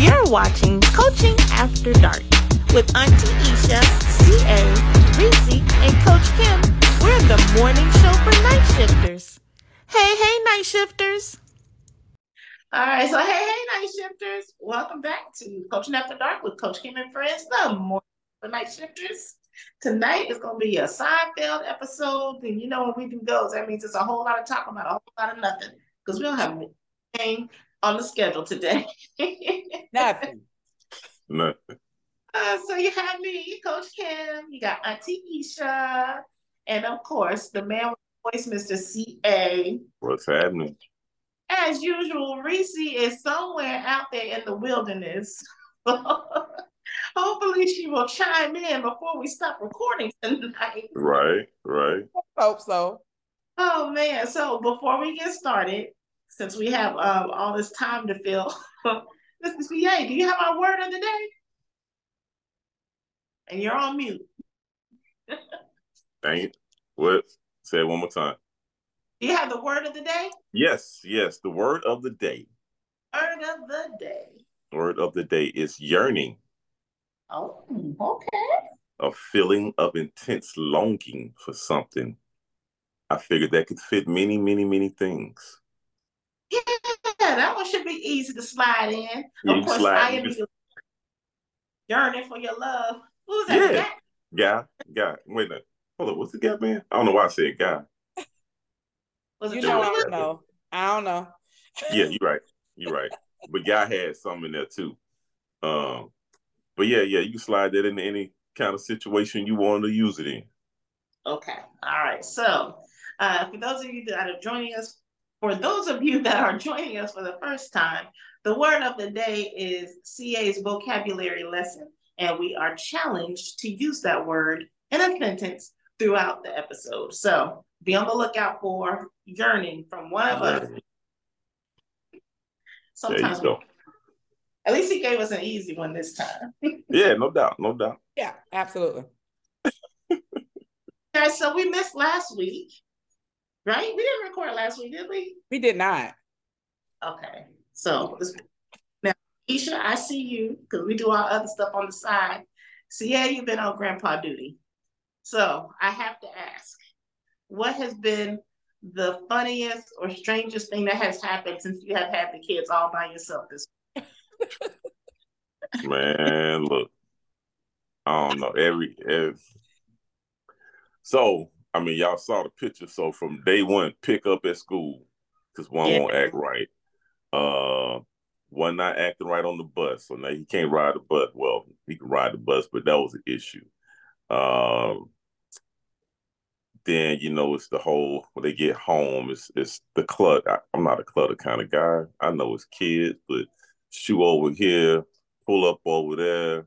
You're watching Coaching After Dark with Auntie Isha, CA, Reese, and Coach Kim. We're the morning show for night shifters. Hey, night shifters. All right, so hey, night shifters. Welcome back to Coaching After Dark with Coach Kim and Friends, the morning for night shifters. Tonight is going to be a Seinfeld episode, and you know when we do those, that means it's a whole lot of talking about a whole lot of nothing, because we don't have anything on the schedule today. Nothing. So you have me, Coach Kim, you got Auntie Isha, and of course, the man with the voice, Mr. CA. What's happening? As usual, Reese is somewhere out there in the wilderness. Hopefully she will chime in before we stop recording tonight. Right. Hope so. Oh, man. So before we get started, since we have all this time to fill, Mr. CA, do you have our word of the day? And you're on mute. Dang it. What? Say it one more time. Do you have the word of the day? Yes. The word of the day. Word of the day. Word of the day is yearning. Oh, okay. A feeling of intense longing for something. I figured that could fit many, many, many things. Yeah, that one should be easy to slide in. Yeah, of course, I am yearning for your love. Who's that? Yeah. Guy. Wait a minute. Hold on. What's the guy, man? I don't know why I said guy. Was it I don't know. Yeah, you're right. But guy had some in there too. But yeah, you can slide that into any kind of situation you want to use it in. Okay. All right. So for those of you that are joining us for the first time, the word of the day is CA's vocabulary lesson, and we are challenged to use that word in a sentence throughout the episode. So be on the lookout for yearning from one of us. Sometimes there you go. At least he gave us an easy one this time. Yeah, no doubt. Yeah, absolutely. Okay, so we missed last week, right? We didn't record last week, did we? We did not. Okay, so now, Isha, I see you because we do our other stuff on the side. CA, you've been on grandpa duty. So I have to ask, what has been the funniest or strangest thing that has happened since you have had the kids all by yourself this week? Man, look, I don't know. So, I mean, y'all saw the picture. So from day one, pick up at school because one won't act right. One not acting right on the bus, so now he can't ride the bus. Well, he can ride the bus, but that was an issue. Then it's the whole when they get home, it's the clutter. I'm not a clutter kind of guy. I know it's kids, but shoe over here, pull up over there.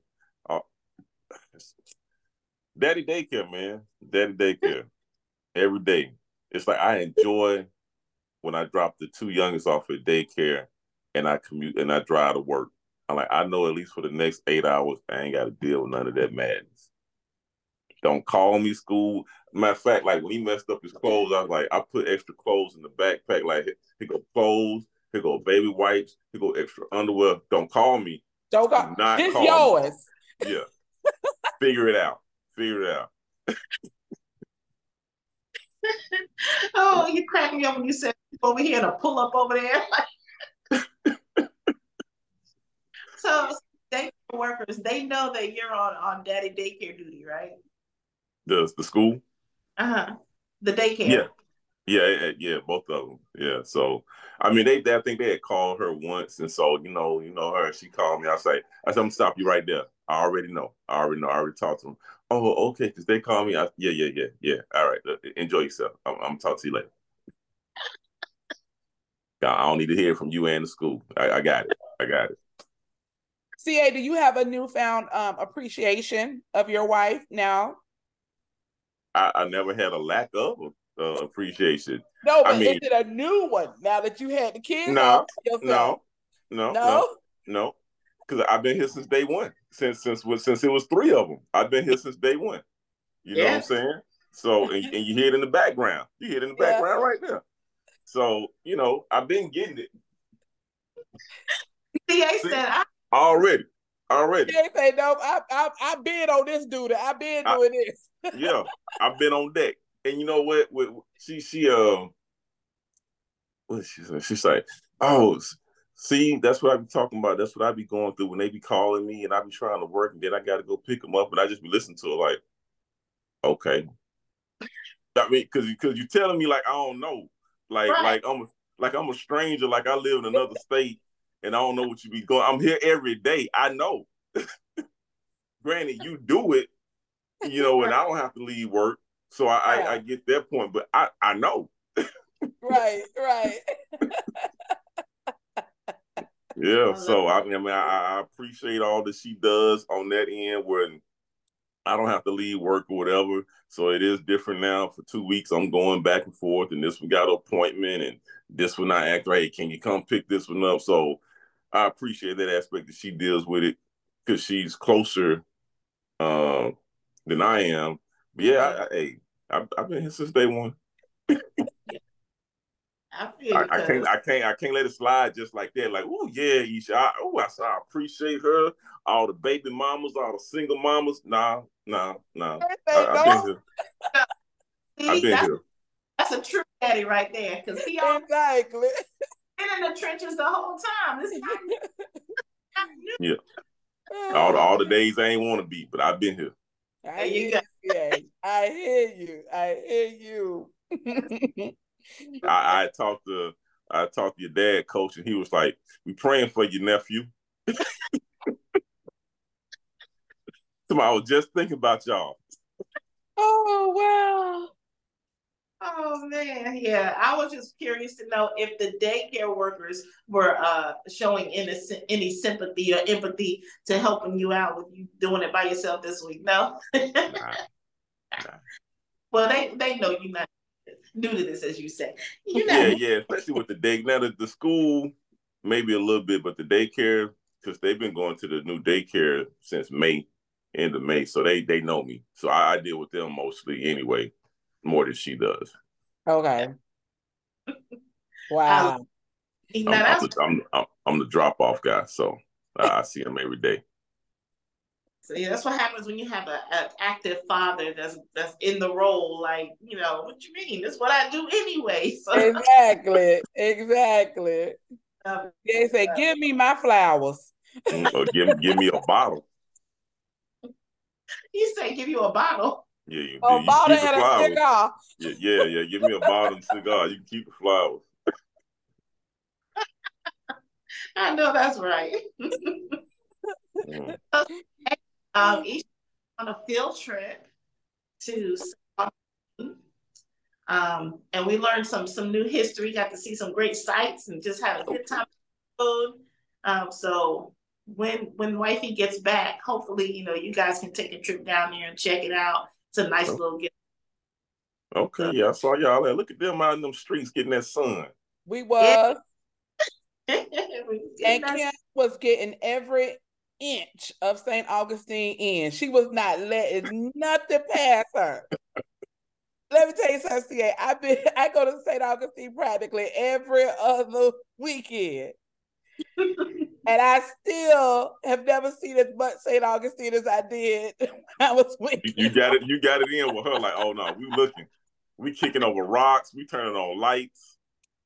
Daddy daycare, man. Daddy daycare. Every day. It's like I enjoy when I drop the two youngest off at daycare and I commute and I drive to work. I'm like, I know at least for the next 8 hours, I ain't got to deal with none of that madness. Don't call me school. Matter of fact, like when he messed up his clothes, I was like, I put extra clothes in the backpack. Like, here go clothes, here go baby wipes, here go extra underwear. Don't call me. Don't call. It's yours. Yeah. Figure it out. Oh, you cracked me up when you said over here to pull up over there. So daycare workers, they know that you're on daddy daycare duty, right? The school? The daycare. Yeah, both of them. Yeah. So I mean I think they had called her once, and so you know her, she called me. I said, I'm gonna stop you right there. I already know. I already talked to them. Oh, okay, because they call me. Yeah. All right. Enjoy yourself. I'm gonna talk to you later. I don't need to hear from you and the school. I got it. CA, do you have a newfound appreciation of your wife now? I never had a lack of appreciation. No, but is it a new one now that you had the kids? No. Because I've been here since day one. Since it was three of them, I've been here since day one. You know what I'm saying? So and you hear it in the background. You hear it in the background right now. So I've been getting it. CA said, Already. They say no. I've been on this duty. I've been doing this. Yeah, I've been on deck. And you know what? What she said? She's like, oh, see, that's what I be talking about. That's what I be going through when they be calling me, and I be trying to work, and then I got to go pick them up, and I just be listening to it like, okay. I mean, because you telling me like I don't know, like I'm a stranger, like I live in another state, and I don't know what you be going. I'm here every day. I know. Granted, you do it, and I don't have to leave work, so I get that point. But I know. Right. Yeah, so I appreciate all that she does on that end when I don't have to leave work or whatever. So it is different now. For 2 weeks, I'm going back and forth, and this one got an appointment, and this one I act right. Can you come pick this one up? So I appreciate that aspect that she deals with it because she's closer than I am. But yeah, I've been here since day one. I can't let it slide just like that. Like, oh yeah, Isha. I appreciate her. All the baby mamas, all the single mamas. Nah. I've been here. I've been here. That's a true daddy right there, because he exactly been in the trenches the whole time. This is not new. Yeah. All the days I ain't want to be, but I've been here. I hear you. I talked to your dad, coach, and he was like, "We praying for your nephew." I was just thinking about y'all. Oh wow. Oh man, yeah. I was just curious to know if the daycare workers were showing any sympathy or empathy to helping you out with you doing it by yourself this week. No. Nah. Well, they know you're not new to this, as you say. Yeah, especially with the day. Now the school, maybe a little bit, but the daycare, because they've been going to the new daycare since end of May, so they know me. So I deal with them mostly anyway, more than she does. Okay. Wow. I'm the drop off guy, so I see them every day. So yeah, that's what happens when you have an active father that's in the role. Like, what you mean? That's what I do anyway. So. Exactly. They say, "Give me my flowers." Or give me a bottle. You say, "Give you a bottle." Yeah, you bottle and a cigar. Yeah. Give me a bottle and cigar. You can keep the flowers. I know that's right. Each on a field trip to and we learned some new history, got to see some great sights, and just had a good time. So when wifey gets back, hopefully, you guys can take a trip down there and check it out. It's a nice little gift. Okay, yeah, I saw y'all there. Look at them out in them streets getting that sun. We was. Yeah. And Kim was getting every inch of St. Augustine in. She was not letting nothing pass her. Let me tell you something, CA. I go to St. Augustine practically every other weekend. And I still have never seen as much St. Augustine as I did when I was with you. Got it in with her like, oh no, we looking. We kicking over rocks. We turning on lights.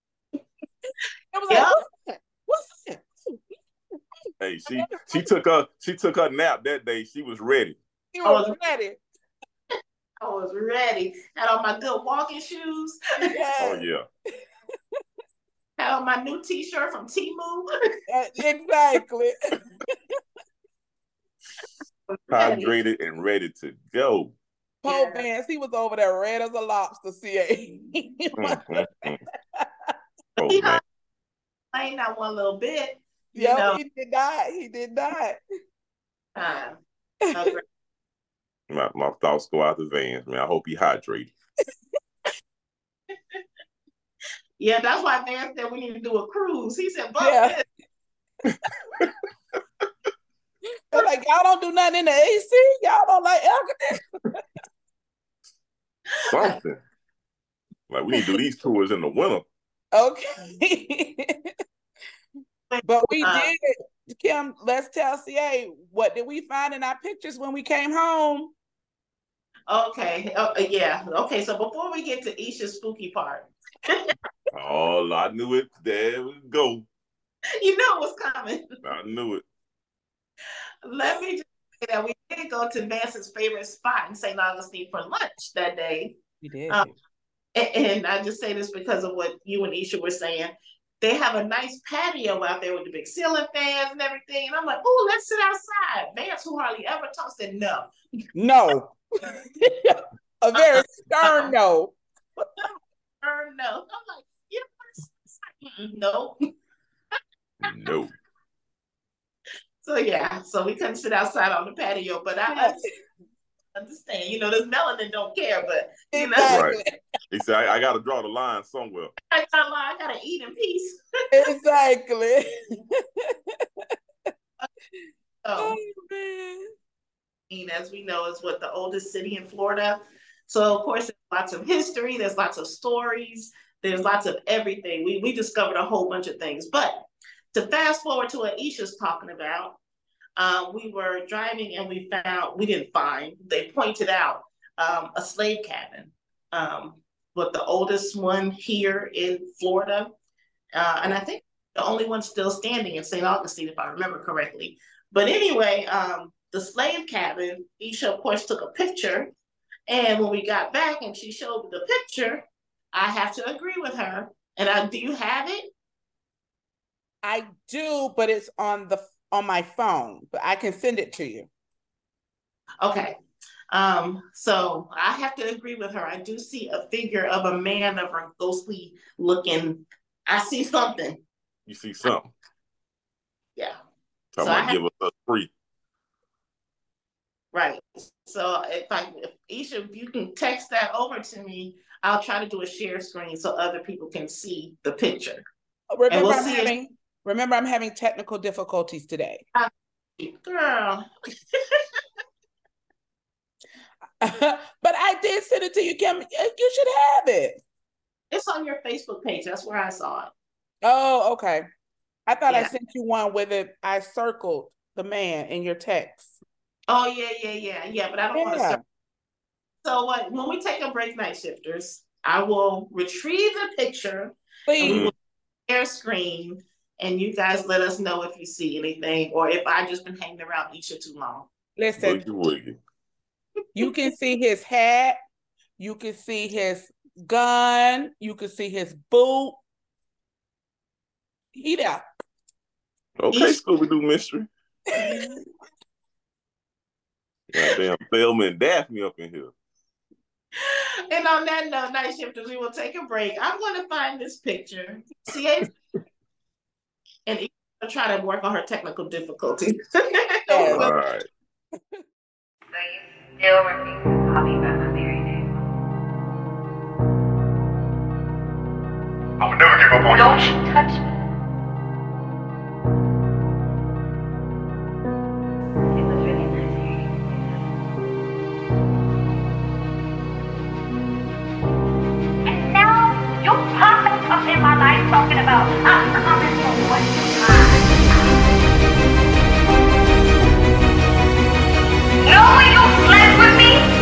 I was like, what's that? Hey, she took her nap that day. She was ready. I was ready. Had on my good walking shoes. Yes. Oh yeah. Had on my new T-shirt from Temu. Exactly. Hydrated and ready to go. Poor Vance, he was over there red as a lobster, CA. Oh man. I ain't not one little bit. Yeah, he did not. My thoughts go out to Vance, man. I hope he hydrated. Yeah, that's why Vance said we need to do a cruise. He said, "But they're like, y'all don't do nothing in the AC. Y'all don't like air conditioning." Something like we need to do these tours in the winter. Okay. But we did. Kim, let's tell CA, what did we find in our pictures when we came home? Okay. Yeah. Okay. So before we get to Isha's spooky part. Oh, I knew it. There we go. You know it was coming. I knew it. Let me just say that we did go to Vance's favorite spot in St. Augustine for lunch that day. We did. And I just say this because of what you and Isha were saying. They have a nice patio out there with the big ceiling fans and everything. And I'm like, oh, let's sit outside. Vance, who hardly ever talks, said no. No. A very stern no. No. I'm like, you know what? No. No. So yeah, so we couldn't sit outside on the patio, but I understand. You know, this melanin don't care, but you know, right. He said, I got to draw the line somewhere. I gotta eat in peace. Exactly. Oh man. As we know, is what the oldest city in Florida. So of course, there's lots of history. There's lots of stories. There's lots of everything. We discovered a whole bunch of things. But to fast forward to what Isha's talking about, we were driving and they pointed out a slave cabin, but the oldest one here in Florida. And I think the only one still standing in St. Augustine, if I remember correctly. But anyway, the slave cabin, Isha, of course, took a picture. And when we got back and she showed the picture, I have to agree with her. And do you have it? I do, but it's on my phone, but I can send it to you. Okay. So I have to agree with her. I do see a figure of a man of a ghostly looking. I see something. You see something? Yeah. Talking about give us a free. Right. So if Isha, if you can text that over to me, I'll try to do a share screen so other people can see the picture. Remember, I'm having technical difficulties today. Girl. But I did send it to you, Kim. You should have it. It's on your Facebook page. That's where I saw it. Oh, okay. I thought I sent you one with it. I circled the man in your text. Oh, yeah. But I don't want to circle. So when we take a break, Night Shifters, I will retrieve the picture. Please. And we will share screen. And you guys let us know if you see anything or if I just been hanging around Isha too long. Listen, you can see his hat. You can see his gun. You can see his boot. He there. Okay, Scooby-Doo mystery. Goddamn Thelma and Daphne up in here. And on that note, Night Shifters, we will take a break. I'm going to find this picture. See, and I'll try to work on her technical difficulties. All right. So you still refuse to call me by my married name? I would never give up on you. Don't you touch me. It was really nice hearing you say that. And now you're popping up in my life talking about I'm coming for what's mine. No, you slept with me?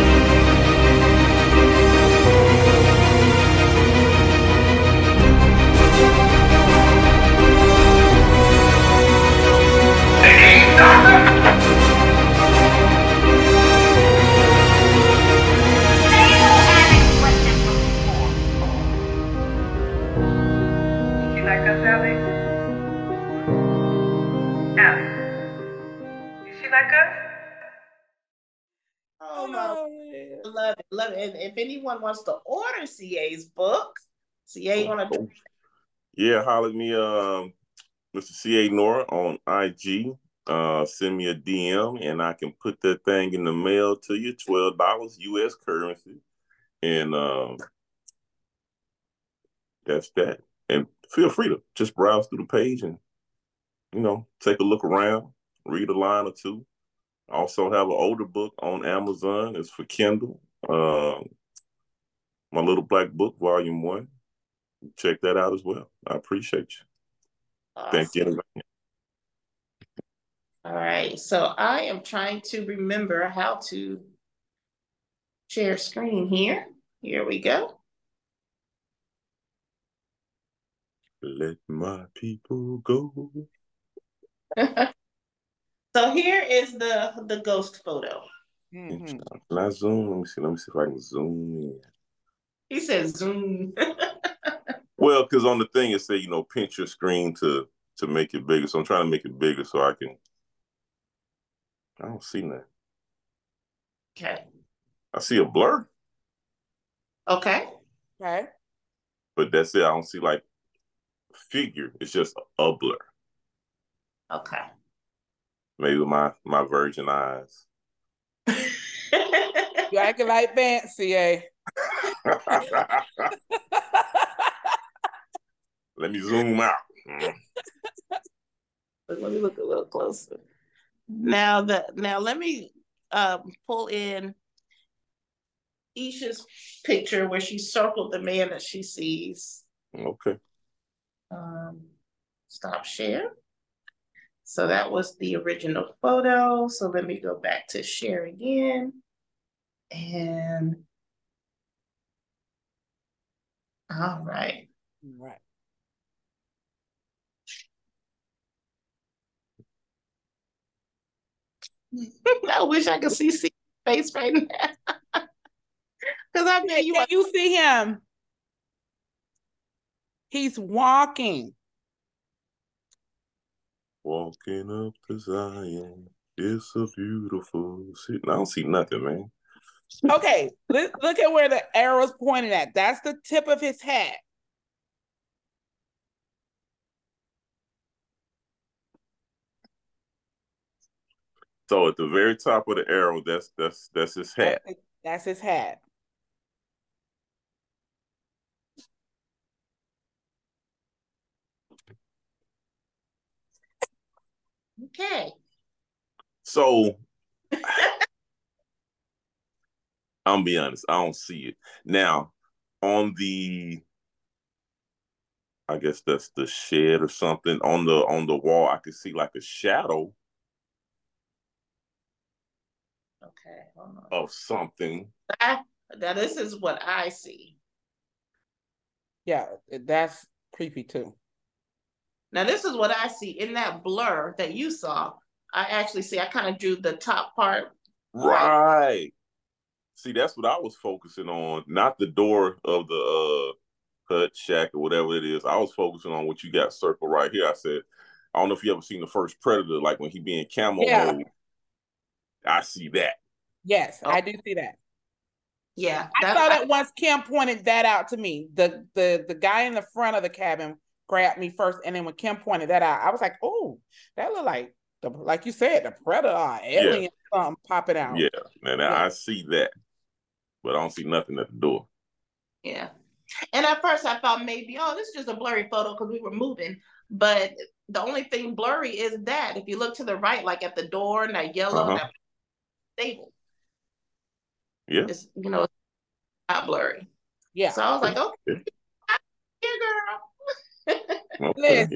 Love it. And if anyone wants to order CA's book, CA on a yeah, holler at me, Mr. CA Nora on IG. Send me a DM and I can put that thing in the mail to you, $12 US currency. And that's that. And feel free to just browse through the page and, take a look around, read a line or two. I also have an older book on Amazon. It's for Kindle. My Little Black Book, Volume 1. Check that out as well. I appreciate you. Awesome. Thank you. All right, so I am trying to remember how to share screen here. Here we go. Let my people go. So here is the ghost photo. Mhm. Can I zoom? Let me see. Let me see if I can zoom in. He says zoom. Well, because on the thing it say, pinch your screen to make it bigger. So I'm trying to make it bigger so I don't see nothing. Okay. I see a blur, Okay. Okay. but that's it. I don't see like figure. It's just a blur. Okay. Maybe my virgin eyes. You acting like fancy, eh? Let me zoom out. Let me look a little closer. Now let me pull in Isha's picture where she circled the man that she sees. Okay. Stop share. So that was the original photo. So let me go back to share again. And all right. Right. I wish I could see face right now. Because I bet Can you see him? He's walking. Walking up to Zion. It's a beautiful city. I don't see nothing, man. Okay, look at where the arrow's pointing at. That's the tip of his hat. So at the very top of the arrow, that's his hat. That's his hat. Okay. So I'm be honest, I don't see it. Now, on the I guess that's the shed or something. On the wall, I can see like a shadow Okay. Hold on. of something. Now this is what I see. Yeah, that's creepy too. Now this is what I see in that blur that you saw. I actually see. I kind of drew the top part. Right. See, that's what I was focusing on, not the door of the hut, shack, or whatever it is. I was focusing on what you got circled right here. I said, I don't know if you ever seen the first Predator, like when he be in camo mode. I see that. Yes, I do see that. Yeah, I saw that once Kim pointed that out to me. The guy in the front of the cabin grabbed me first, and then when Kim pointed that out, I was like, "Oh, that look like you said, the Predator or alien something popping out." Yeah, and I see that, but I don't see nothing at the door. Yeah, and at first I thought maybe, oh, this is just a blurry photo because we were moving, but the only thing blurry is that if you look to the right, like at the door and that yellow, that stable. Yeah, it's it's not blurry. Yeah. So I was like, okay, here, girl. Listen,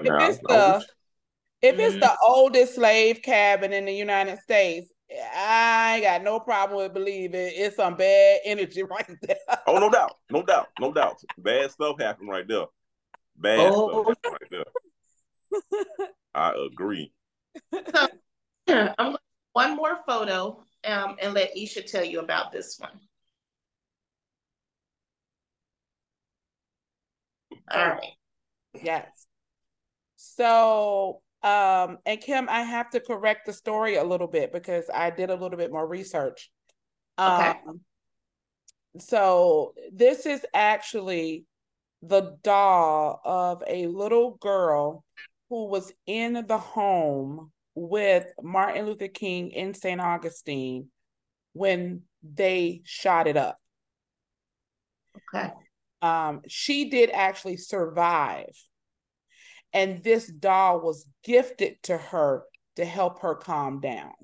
if it's the oldest slave cabin in the United States, I ain't got no problem with believing it's some bad energy right there. Oh, no doubt. Bad stuff happened right there. Stuff happened right there. I agree. So I'm going to one more photo and let Isha tell you about this one. All right. Yes. So, and Kim, I have to correct the story a little bit because I did a little bit more research. Okay. So this is actually the doll of a little girl who was in the home with Martin Luther King in St. Augustine when they shot it up. Okay. She did actually survive. And this doll was gifted to her to help her calm down.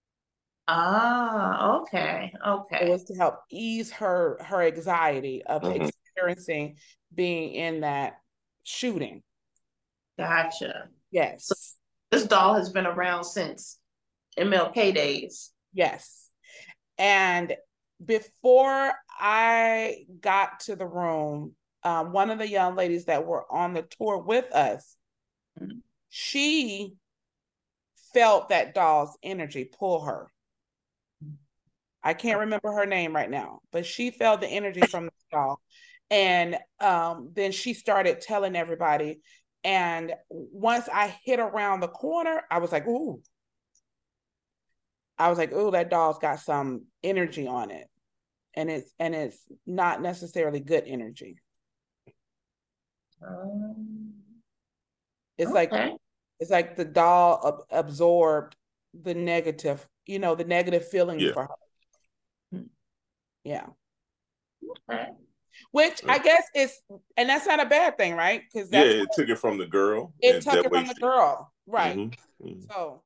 Ah, okay. It was to help ease her anxiety of experiencing being in that shooting. Gotcha. Yes. So This doll has been around since MLK days. Yes. And before I got to the room, one of the young ladies that were on the tour with us, she felt that doll's energy pull her. I can't remember her name right now, but she felt the energy from the doll. And then she started telling everybody. And once I hit around the corner, I was like, ooh. That doll's got some energy on it. And it's not necessarily good energy. It's okay. like the doll absorbed the negative, the negative feelings for her. Yeah. Okay. Which I guess and that's not a bad thing, right? Because it took it from the girl. It took it from the girl, right? Mm-hmm. Mm-hmm. So.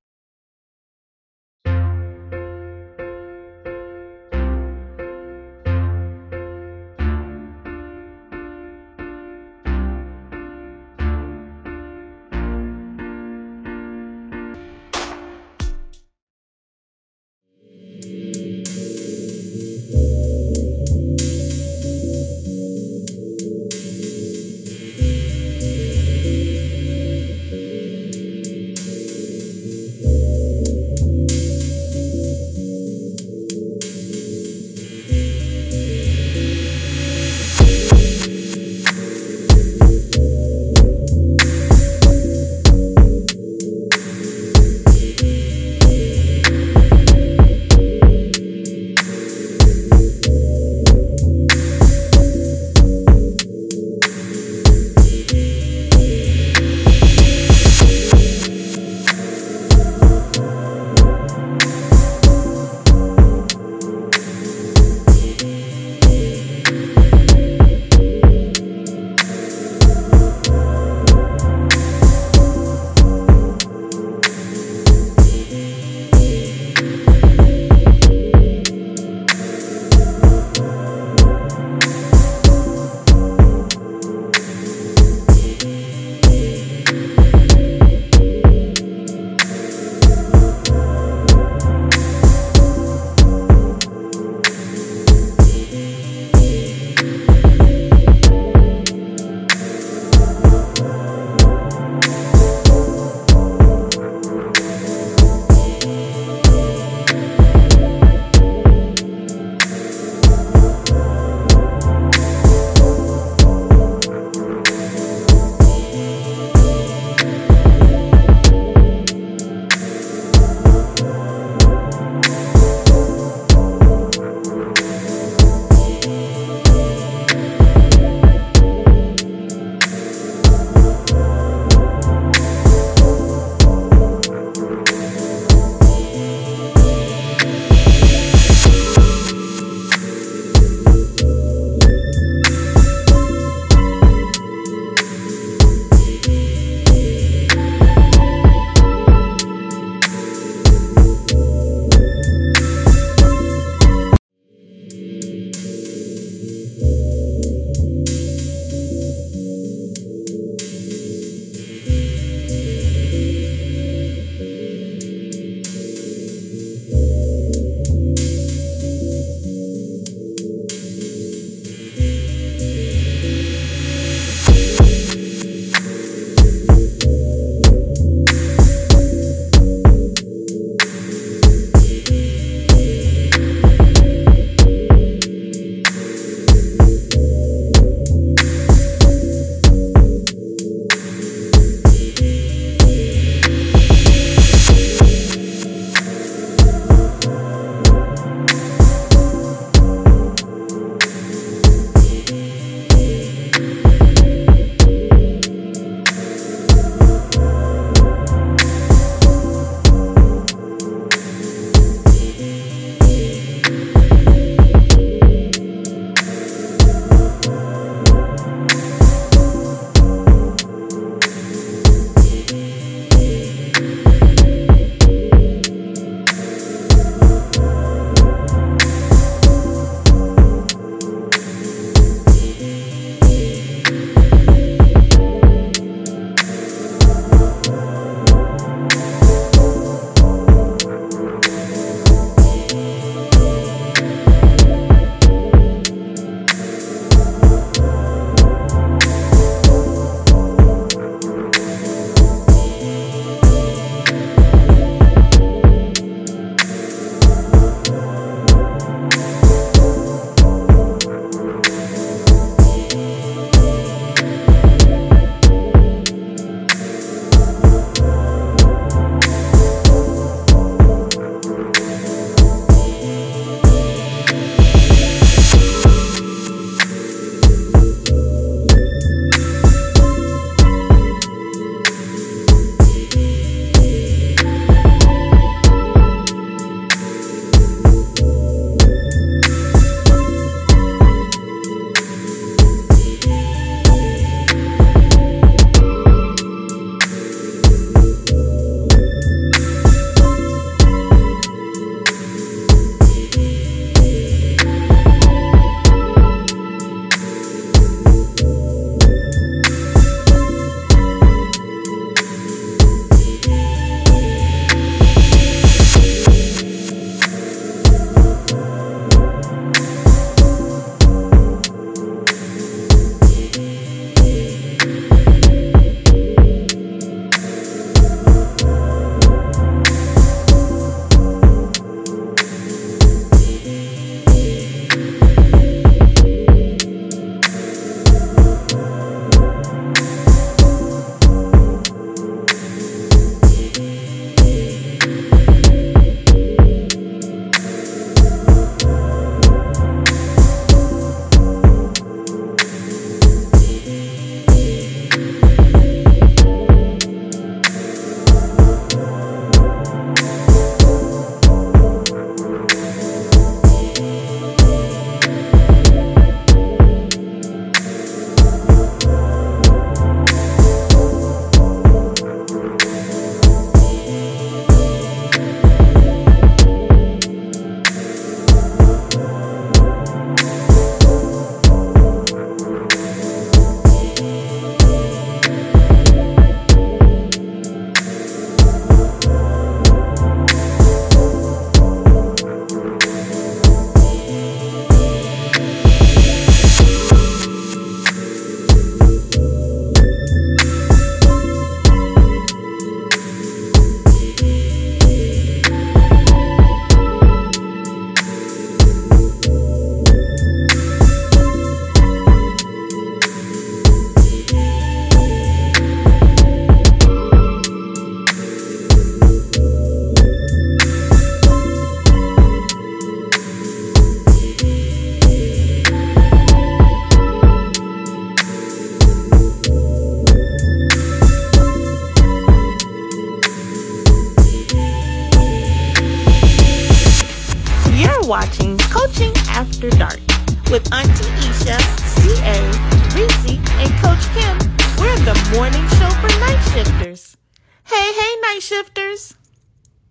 You're watching Coaching After Dark with Auntie Isha, CA, Reese, and Coach Kim. We're the morning show for night shifters. Hey, night shifters.